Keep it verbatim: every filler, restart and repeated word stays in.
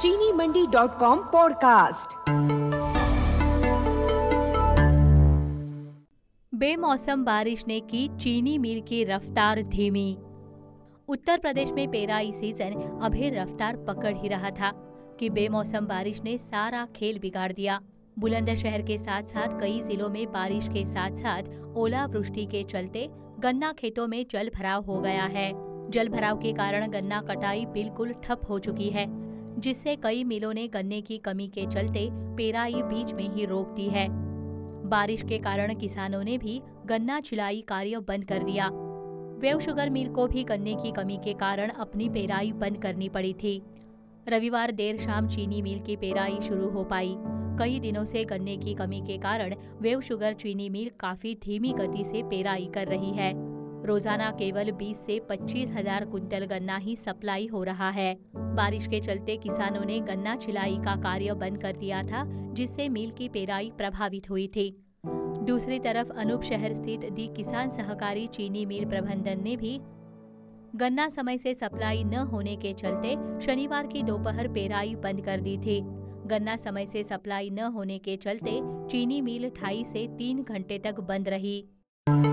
चीनी मंडी dot com podcast. बेमौसम बारिश ने की चीनी मिल की रफ्तार धीमी। उत्तर प्रदेश में पेराई सीजन अभी रफ्तार पकड़ ही रहा था कि बेमौसम बारिश ने सारा खेल बिगाड़ दिया। बुलंदशहर के साथ साथ कई जिलों में बारिश के साथ साथ ओलावृष्टि के चलते गन्ना खेतों में जल भराव हो गया है। जल भराव के कारण गन्ना कटाई बिल्कुल ठप हो चुकी है, जिससे कई मिलों ने गन्ने की कमी के चलते पेराई बीच में ही रोक दी है। बारिश के कारण किसानों ने भी गन्ना छिलाई कार्य बंद कर दिया। वेव शुगर मिल को भी गन्ने की कमी के कारण अपनी पेराई बंद करनी पड़ी थी। रविवार देर शाम चीनी मिल की पेराई शुरू हो पाई। कई दिनों से गन्ने की कमी के कारण वेव शुगर चीनी मिल काफी धीमी गति से पेराई कर रही है। रोजाना केवल बीस से पच्चीस हजार कुंतल गन्ना ही सप्लाई हो रहा है। बारिश के चलते किसानों ने गन्ना छिलाई का कार्य बंद कर दिया था, जिससे मिल की पेराई प्रभावित हुई थी। दूसरी तरफ अनूप शहर स्थित दी किसान सहकारी चीनी मिल प्रबंधन ने भी गन्ना समय से सप्लाई न होने के चलते शनिवार की दोपहर पेराई बंद कर दी थी। गन्ना समय से सप्लाई न होने के चलते चीनी मिल ढाई से तीन घंटे तक बंद रही।